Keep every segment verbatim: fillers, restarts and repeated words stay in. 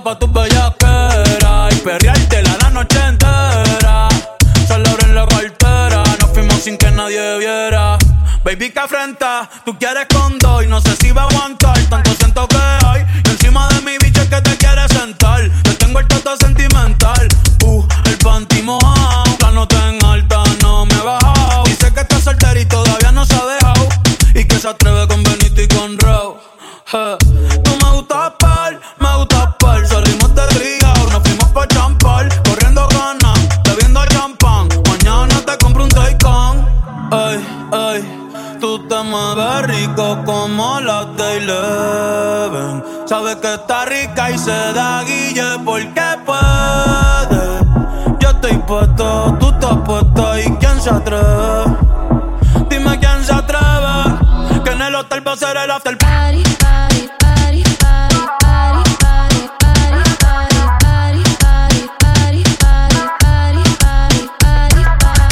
pa' tus bellaqueras y perreártela la noche entera. Solo abren la cartera, nos fuimos sin que nadie viera. Baby, que afrenta, tú quieres con dos y no sé si va a aguantar. Tanto siento que hay y encima de mi bicho es que te quieres sentar. Te tengo el toto sentimental, uh, el panty mojado. La nota en alta no me he bajado. Dice que está soltera y todavía no se ha dejado y que se atreve con Benito y con Raúl. Hey. Tú me gustas par, me gustas par. Salimos de Rigao, nos fuimos pa' champar. Corriendo ganas, bebiendo champán. Mañana te compro un Taycan. Ay, ay. Tú te mueves rico como las de Eleven. Sabes que está rica y se da guille porque puede. Yo estoy puesto, tú estás puesta. ¿Y quién se atreve? Dime quién se atreve. Que en el hotel va a ser el after party. Party, party, party, party, party, party, party, party, party, party, party, party, party,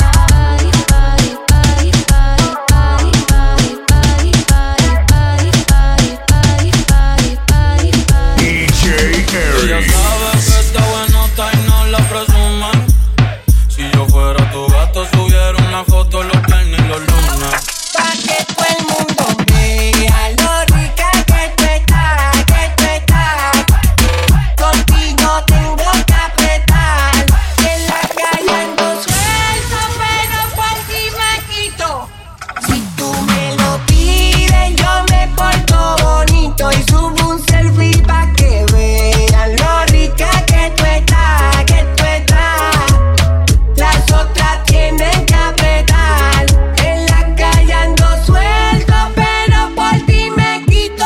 ella sabe que está buenota y no la presume. Si yo fuera tu gato, subiera una foto los viernes y los lunes. Pa' que todo el mundo vea lo rica que tú estás, que tú estás. Contigo tengo que apretar. En la calle ando suelto, pero por ti me quito. Si tú me lo pides, yo me porto bonito y subo un selfie pa' que vean lo rica que tú estás, que tú estás. Las otras tienen que apretar. En la calle ando suelto, pero por ti me quito.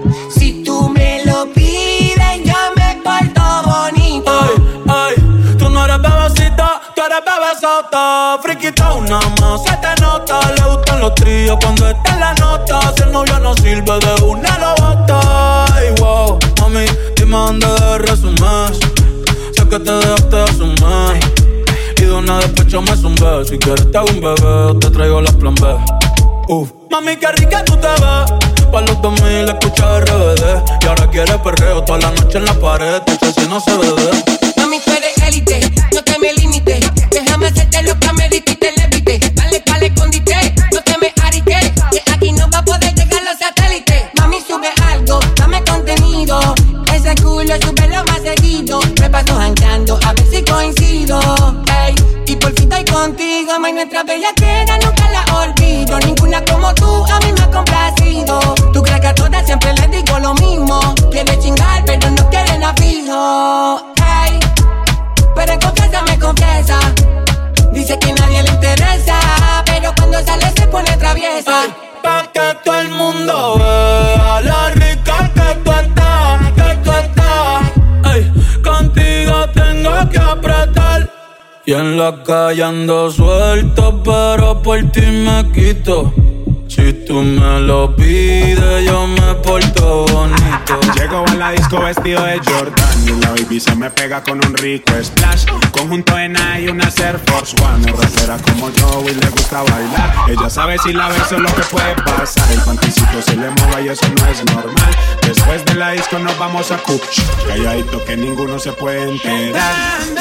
Si tú me lo pides, yo me porto bonito. Ay, ay, tú no eres bebecita, tú eres bebesota. Friquita una más, se te nota. Le gustan los tríos cuando está en la nota. Si el novio no sirve, de una lo bota. Ay, wow, mami, dime dónde resumes. Sé que te dejaste asumir y de una despecho me zumbé. Si quieres te hago un bebé o te traigo la plan B. Uf, mami, qué rica tú te ves. Pa' los dos mil escucha R B D. Y ahora quieres perreo toda la noche en la pared. Te si no se ve. Mami, tú eres élite, no te me limites. Déjame hacerte lo que me diste y te levite. Dale pa'l escondite, no te me arique. Que aquí no va a poder llegar los satélites. Mami, sube algo, dame contenido. Ese culo súbelo más seguido. Me paso jangueando a ver si coincido. Ey, y por fin estoy contigo. May, nuestra bellaquera nunca la olvido. Ninguna como tú a mí me ha complacido. Tú crees que a todas siempre les digo lo mismo. Quiere chingar pero no quieren a fijo. Ey, pero en confianza me confiesa. Dice que nadie le interesa, pero cuando sale se pone traviesa. Ay, pa' que todo el mundo vea la rica que tú estás, que tú estás. Ay, contigo tengo que apretar. Y en la calle ando suelto, pero por ti me quito. Si tú me lo pides, yo me porto bonito. Llego a la disco vestido de Jordan y la baby se me pega con un rico splash. Conjunto en I y una Air Force One. Es rapera como yo y le gusta bailar. Ella sabe si la beso lo que puede pasar. El panticito se le mueva y eso no es normal. Después de la disco nos vamos a Cuch. Calladito que ninguno se puede enterar.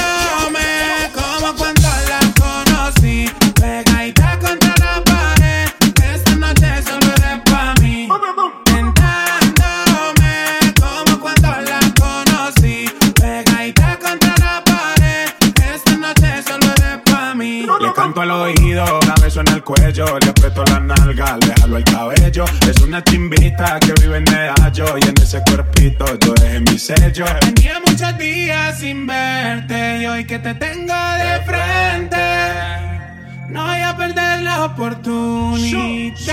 Dándome como cuando la conocí. Pegadita contra la pared. Esta noche solo eres pa' mí. Tentándome como cuando la conocí. Pegadita contra la pared. Esta noche solo eres pa' mí. Le canto al oído, la beso en el cuello. Le aprieto la nalga, le jalo el cabello. Es una chimbita que vive en Medallo. Y en ese cuerpito yo dejé mi sello. Tenía muchos días sin verte y hoy que te tengo de frente no voy a perder la oportunidad.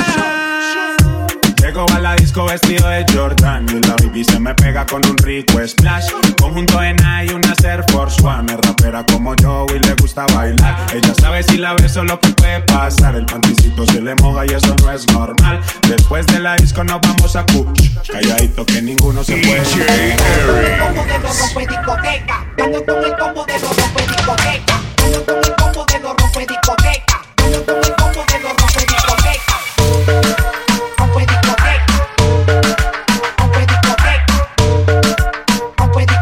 Llego a la disco vestido de Jordan y la baby se me pega con un rico splash. Conjunto en I y una Air Force One. Es rapera como yo y le gusta bailar. Ella sabe si la beso lo que puede pasar. El panticito se le moja y eso no es normal. Después de la disco nos vamos a Cuch. Calladito que ninguno se puede Ando con el combo de los rompe discoteca. Ando con el combo de los rompe discoteca. Ando con el combo de los rompe discoteca. Ando con el combo de los rompe discoteca. Rompe discoteca. Rompe discoteca. Rompe discoteca.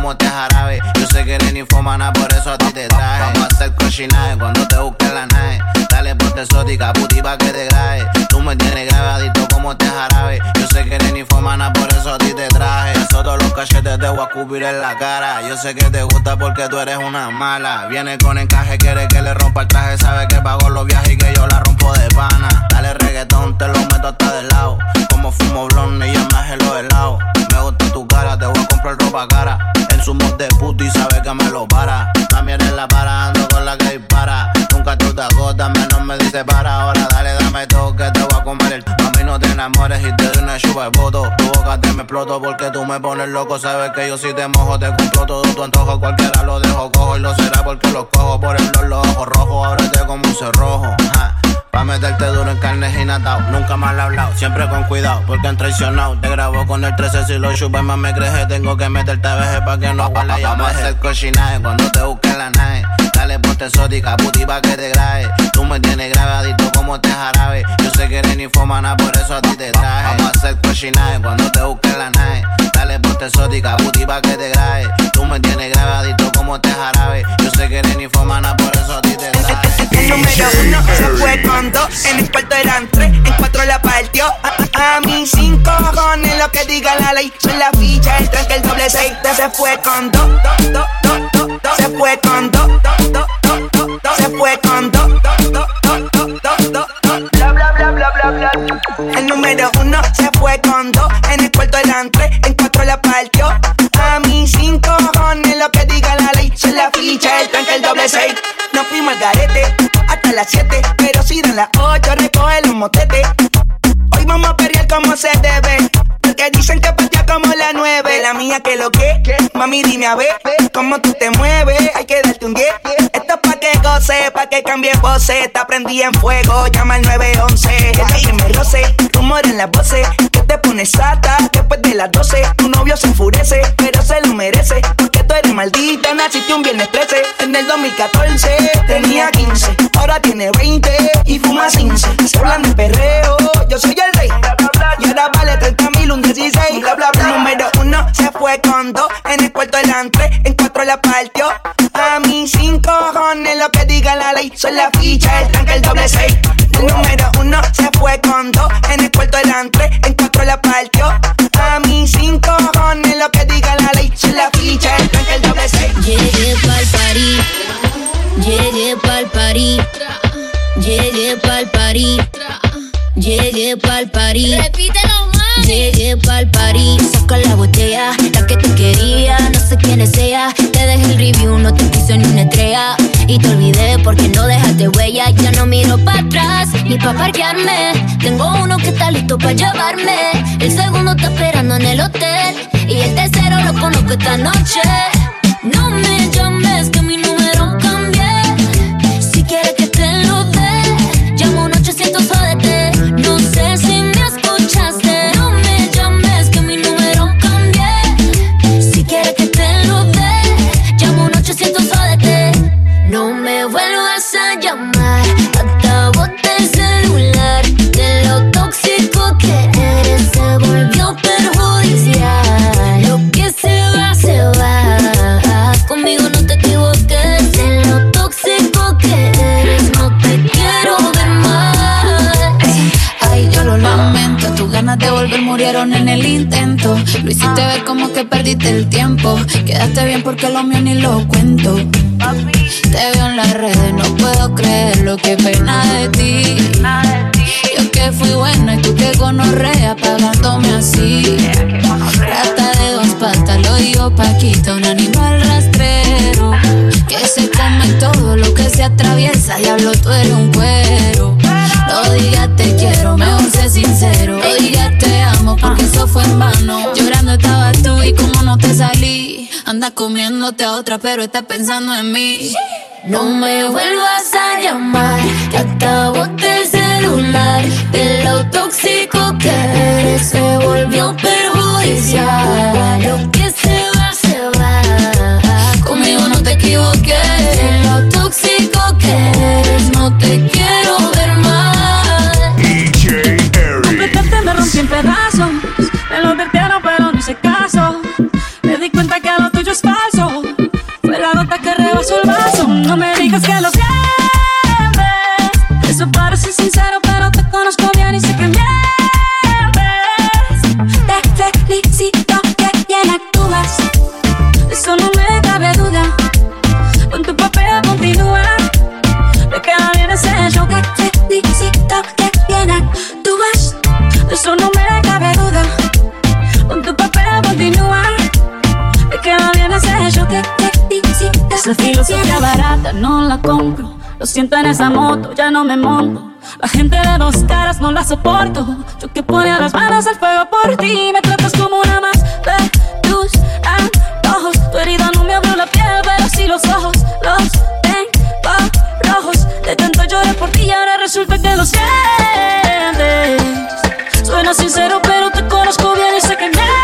como te jarabe. Yo sé que eres ninfómana, por eso a ti te traje. Vamos a hacer cochinaje cuando te busque la nave. Dale ponte exótica, puti pa' que te grabe. Tú me tienes grabadito como te jarabe. Yo sé que eres ninfómana, por eso a ti te traje. Eso todos los cachetes te voy a escupir en la cara. Yo sé que te gusta porque tú eres una mala. Viene con encaje, quiere que le rompa el traje. Sabe que pago los viajes y que yo la rompo de pana. Dale reggaetón, te lo meto hasta de lado. Como fumo blonde y ya me hace los helados. Me gusta tu cara, te voy a comprar ropa cara. En su mod de puto y sabe que me lo para. También en la para, ando con la que dispara. Nunca tú te agotas, menos me dice para. Ahora dale, dame todo que te voy a comer el... Mami, no te enamores y te doy una chupa de voto. Tu boca te me exploto porque tú me pones loco. Sabes que yo si te mojo te cumplo todo tu antojo. Cualquiera lo dejo cojo y lo será porque los cojo. Por el los ojos rojos, ábrete como un cerrojo. Ajá. Pa' meterte duro en carne y natao. Nunca mal hablado, siempre con cuidado, porque han traicionado. Te grabo con el trece, si lo chupas más me creje. Tengo que meterte a veje pa' que no huela. Vamos a hacer cochinaje cuando te busque la nave. Dale ponte exótica, puti pa' que te grabe. Tú me tienes grabadito como te jarabe. Yo sé que eres ninfómana, por eso a ti te traje. Vamos a hacer cochinaje cuando te busque la nave. Dale ponte exótica, puti pa' que te grabe. Tú me tienes grabadito como te jarabe. Yo sé que eres ninfómana, por eso a ti te traje. El número uno se fue con dos, en el cuarto eran tres, en cuatro la partió. A, a mí cinco cojones lo que diga la ley. Son la ficha, el tranque, el doble seis. Se fue con dos, dos, dos, dos, dos, dos. Se fue con dos, dos, dos, dos, dos, dos. Se fue con dos, dos, dos, dos, dos, dos, dos. Bla, bla, bla, bla, bla, bla. El número uno se fue con dos, en el cuarto eran tres, en cuatro la partió. A mí cinco cojones lo que diga la ley. Son la ficha, el tranque, el doble seis. Nos fuimos al garete hasta las siete, pero si dan las ocho recoge los motetes. Hoy vamos a pelear como se debe, porque dicen que partía como la nueve. La mía que lo que, mami dime a ver cómo tú te mueves, hay que darte un diez. Esto es pa' que goce, pa' que cambie voces. Te prendí en fuego, llama al nueve once. Esta que me roce, rumor en las voces, que te pones sata después de las doce. Tu novio se enfurece, pero se lo merece, porque tú eres maldita, naciste un viernes trece. En el dos mil catorce tenía quince, ahora tiene veinte y fuma quince. Se hablan de perreo, yo soy el rey, y ahora vale treinta mil, un dieciséis. Bla, bla, bla. El número uno se fue con dos, en el cuarto eran tres, en cuatro la partió. A mí cinco cojones lo que diga la ley. Son la ficha, el tranque, el doble seis. El número uno se fue con dos, en el cuarto eran tres, en cuatro la partió. A mí cinco cojones lo que diga la ley. Son la ficha, el tranque, el doble seis. Llegué pa'l party, llegué pa'l party, llegué pa'l party, llegué pa'l party. Repítelo más. Llegué pa'l party, saca la botella, la que te quería, no sé quién es ella. Te dejé el review, no te puse ni una estrella. Y te olvidé porque no dejaste huella. Ya no miro para atrás, ni pa' parquearme. Tengo uno que está listo pa' llevarme. El segundo está esperando en el hotel, y el tercero lo conozco esta noche. No me llames que mi número cambié. Si quieres que te lo dé, llamo un ochocientos jódete. No sé si me escuchaste. No me llames que mi número cambié. Si quieres que te lo dé, llamo un ochocientos jódete. No me vuelvas a llamar, hasta boté el celular. De lo tóxico que eres se volvió perjudicial. Lo que se va, se va. Conmigo no te equivoques. De lo tóxico que eres no te quiero ver más. Ay, yo lo lamento, tus ganas de volver murieron en el intento. Lo hiciste ver como que perdiste el tiempo. Quedaste bien porque lo mío ni lo cuento. Te veo en las redes, no puedo creer lo que pena de ti. Yo que fui buena y tú que gonorrea pagándome así. Rata de dos patas, lo digo Paquita, un animal rastrero que se come todo lo que se atraviesa. Diablo, tú eres un cuero. No digas te quiero, mejor sé sincero. No digas te amo porque eso fue en vano. Llorando estabas tú y como no te salí. Andas comiéndote a otra pero estás pensando en mí. No me vuelvas a llamar, que acabo del celular. De lo tóxico que eres se volvió perjudicial. Lo que se va, se va. Conmigo no te equivoques. De lo tóxico que eres no te quiero ver más. D J Eric. Completamente me rompí en pedazos. Me lo advirtieron pero no hice caso. Me di cuenta que lo tuyo es fácil. Esa filosofía barata no la compro. Lo siento en esa moto, ya no me monto. La gente de dos caras no la soporto. Yo que ponía las manos al fuego por ti. Me tratas como una más de tus antojos. Tu herida no me abrió la piel, pero sí los ojos. Los tengo rojos. De tanto lloré por ti y ahora resulta que lo sientes. Suena sincero, pero te conozco bien y sé que mientes.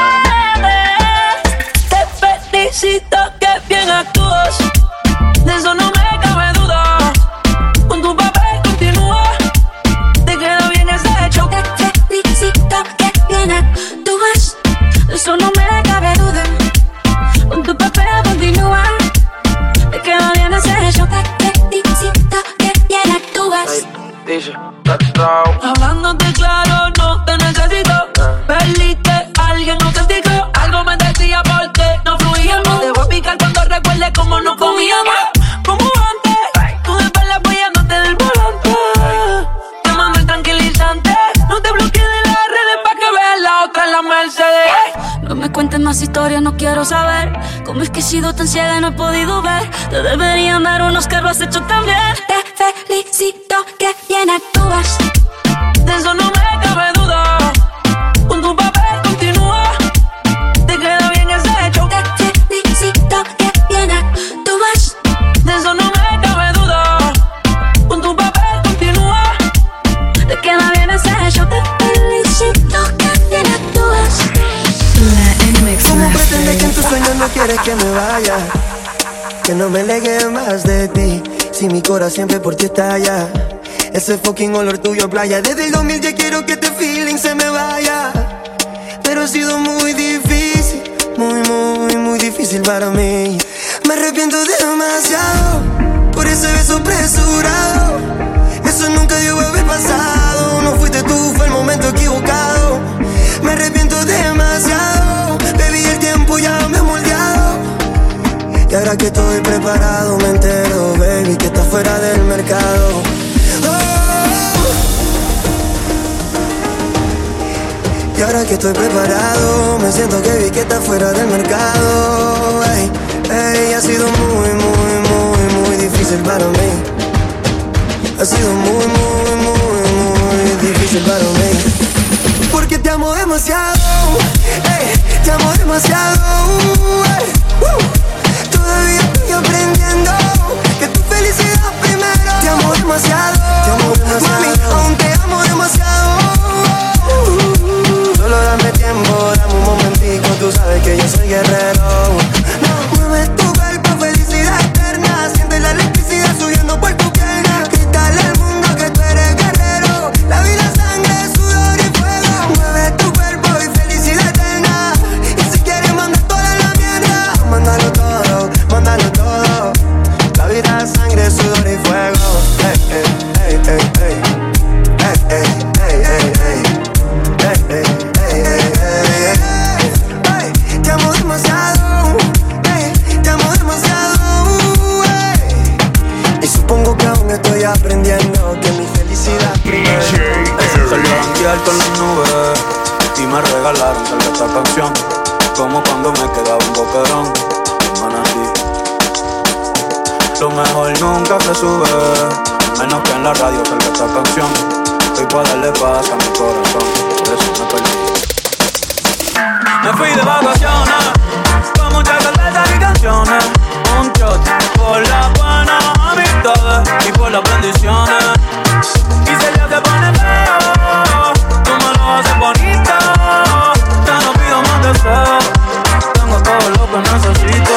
Te felicito, que bien actúas. De eso no me cabe duda. Con tu papel continúa. Te queda bien ese hecho. Te felicito, que bien actúas. De eso no me cabe duda. Con tu papel continúa. Te queda bien ese hecho. Te felicito, que bien actúas. Hablándote claro, no te necesito. Perdiste, alguien no te dijo. Algo me decía porque no fluíamos. Te voy a picar cuando recuerde cómo no comíamos. Como antes, tú después la apoyándote del volante. Llamando el tranquilizante. No te bloquees de las redes pa' que veas la otra en la Mercedes. No me cuentes más historias, no quiero saber. Cómo es que he sido tan ciega y no he podido ver. Te deberían dar unos que lo has hecho también. Te felicito, que bien actúas. De eso no me cabe duda. Con tu papel continúa. Te queda bien ese hecho. Te felicito, que bien actúas. De eso no me cabe duda. Con tu papel continúa. Te queda bien ese hecho. Te felicito, que bien actúas. ¿Cómo pretendes que en tus sueños no quieres que me vaya? Que no me alegue más de ti. Si mi corazón siempre por ti está allá. Ese fucking olor tuyo playa. Desde el dos mil ya quiero que este feeling se me vaya. Pero ha sido muy difícil. Muy, muy, muy difícil para mí. Me arrepiento demasiado por ese beso apresurado. Eso nunca debió haber pasado. No fuiste tú, fue el momento equivocado. Me arrepiento demasiado. Baby, el tiempo ya me ha moldeado. Y ahora que estoy preparado me entero, baby, que estás fuera del mercado. Oh. Y ahora que estoy preparado me siento que vi que estás fuera del mercado. Ey, ey, ha sido muy, muy, muy, muy difícil para mí. Ha sido muy, muy, muy, muy difícil para mí. Porque te amo demasiado, ey, te amo demasiado, ey, uh. Todavía estoy aprendiendo que tu felicidad primero. Te amo demasiado, te amo demasiado. Mami, aún te amo demasiado. uh. Solo dame tiempo, dame un momentico. Tú sabes que yo soy guerrero. No, mueve tu cuerpo, felicidad eterna. Siente la electricidad subiendo por tu pierna. Grítale al mundo que tú eres guerrero. La vida, sangre, sudor y fuego. Mueve tu cuerpo y felicidad eterna. Y si quieres mandar toda la mierda, mándalo todo, mándalo todo. La vida, sangre, sudor y fuego. Ey, ey, ey, ey, ey. Ey, ey, ey, ey, ey. Ey, ey, ey, ey, ey, ey. Te amo demasiado, ey, te amo demasiado, ey. Y supongo que aún estoy aprendiendo que mi felicidad primero. Salí a janguear con las nubes y me regalaron tal vez esta canción. Como cuando me quedaba un boquerón, Manatí. Lo mejor nunca se sube, menos que en la radio salga esta canción. Hoy puedo darle paz a mi corazón, por eso me perdí. Me fui de vacaciones, con muchas cervezas y canciones. Un shot por las buenas amistades y por las bendiciones. Y si ella se pone feo, tú me lo haces bonito. Ya no pido más deseos, tengo todo lo que necesito.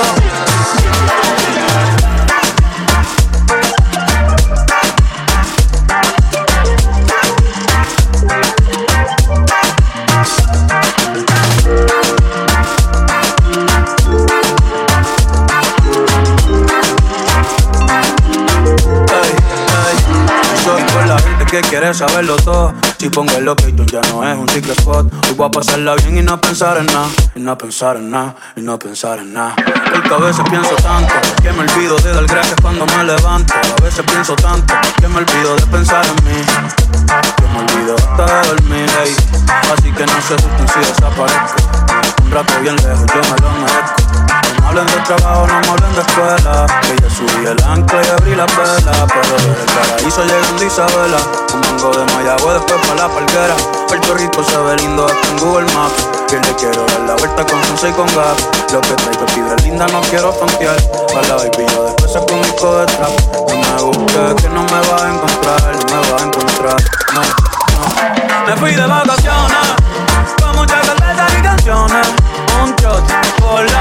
Que quieres saberlo todo. Si pongo el location ya no es un secret spot. Hoy voy a pasarla bien y no pensar en nada. Y no pensar en nada, y no pensar en nada. Porque a veces pienso tanto que me olvido de dar gracias cuando me levanto. A veces pienso tanto que me olvido de pensar en mí. Que me olvido hasta de dormir, ey. Así que no se asusten si desaparezco. Un rato bien lejos, yo me lo merezco. No me hablen de trabajo, no me hablen de escuela. Ella subí el ancla y abrí la vela. Pero desde el paraíso llegando Isabela. Un mango de Mayagüe después pa' la palguera. Puerto Rico se ve lindo hasta en Google Maps. Que le quiero dar la vuelta con Sunset y con gas. Lo que traigo es fibra linda, no quiero frontear. A la baby yo después saco un disco de trap. No me busques que no me vas a encontrar. No me vas a encontrar, no, no. Me fui de vacaciones con muchas cervezas y canciones. Un shot por la